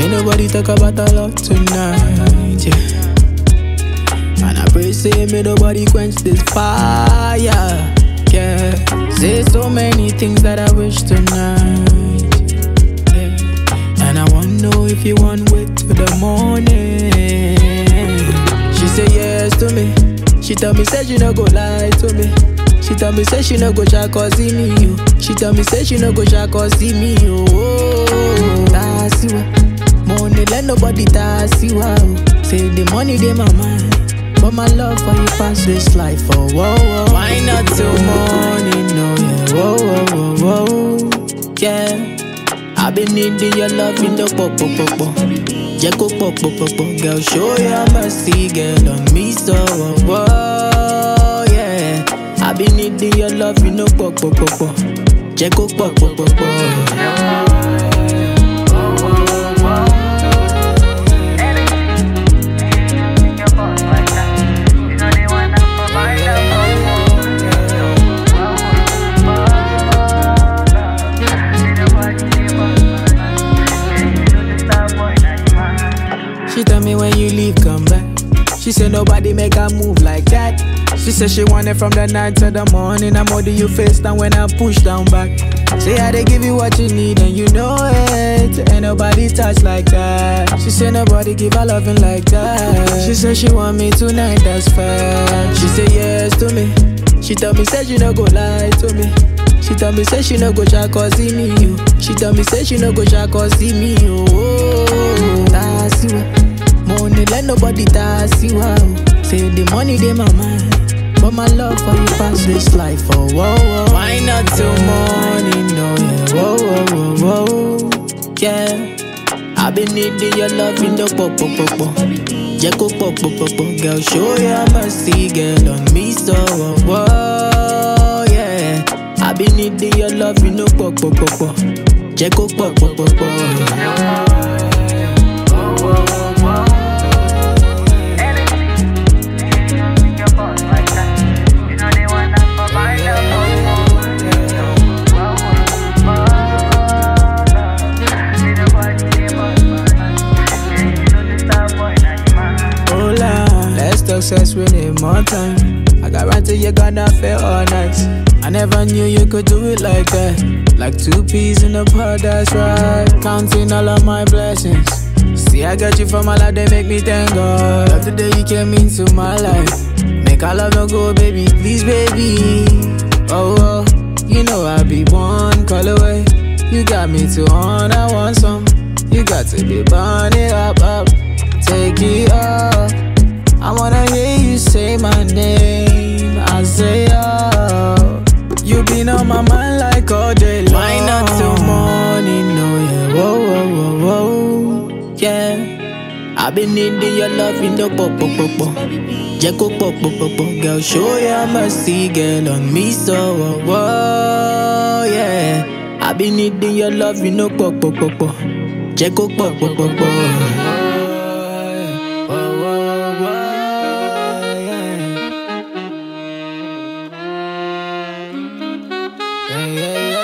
Ain't nobody talk about our love tonight, yeah. And I pray, say, may nobody quench this fire, yeah. Say so many things that I wish tonight, yeah. And I wanna know if you want wait till the morning. She say yes to me. She tell me, say she no go lie to me. She tell me, say she no go try cause see me, yo. She tell me, say she no go try cause see me, yo. Tasiwa, money let nobody tasiwa. Say the money they my mind, but my love for you pass this life, oh, whoa, whoa. Why not till morning, no, yeah, whoa, whoa, whoa, whoa, yeah. I've been needing your love in the pop, pop, pop, pop. Yeah, go pop, pop, pop, pop. Girl, show your mercy, girl, on me, so, whoa, yeah. I've been needing your love in the pop, pop, pop, pop. Yeah, go pop, pop, pop, pop. She tell me when you leave, come back. She said nobody make her move like that. She said she want it from the night to the morning. I'm holding you face down when I push down back. Say I they give you what you need and you know it. Ain't nobody touch like that. She said nobody give her loving like that. She said she want me tonight, that's fact. She said yes to me. She tell me say she no go lie to me. She tell me say she no go try cause see me, yo. She tell me say she no go try cause see me, yo. Tasiwa, money let nobody tasiwa. Say the money they my mind, but my love for you pass this life, oh, whoa, whoa. Why not till morning, no, yeah, whoa, whoa, whoa, whoa, yeah. I've been needing your love in the pop, pop, pop, pop. Yeah, go pop, pop, pop, pop. Girl, show your mercy, girl, on me, so, whoa, yeah. I've been needing your love in the pop, pop, pop, pop. Yeah, go pop, pop, pop, pop. Success we need more time. I guarantee you're gonna feel all night. I never knew you could do it like that. Like two peas in a pod, that's right. Counting all of my blessings. See, I got you from my life, they make me thank God. Love the day you came into my life. Make our love no go, baby, please, baby. Oh, oh, you know I be one call away. You got me to on, I want some. You got to be burn it up, up. Take it up. I wanna hear you say my name. I say, oh, you been on my mind like all day long. Why not till morning, no, yeah, whoa, whoa, whoa, whoa, yeah. I've been needing your love in the pop, pop, pop, pop. Yeah, go pop, pop, pop, pop. Girl, show your mercy, girl, on me, so, whoa, yeah. I've been needing your love in the pop, pop, pop, pop. Yeah, go pop, pop, pop, pop. Yeah, yeah, yeah.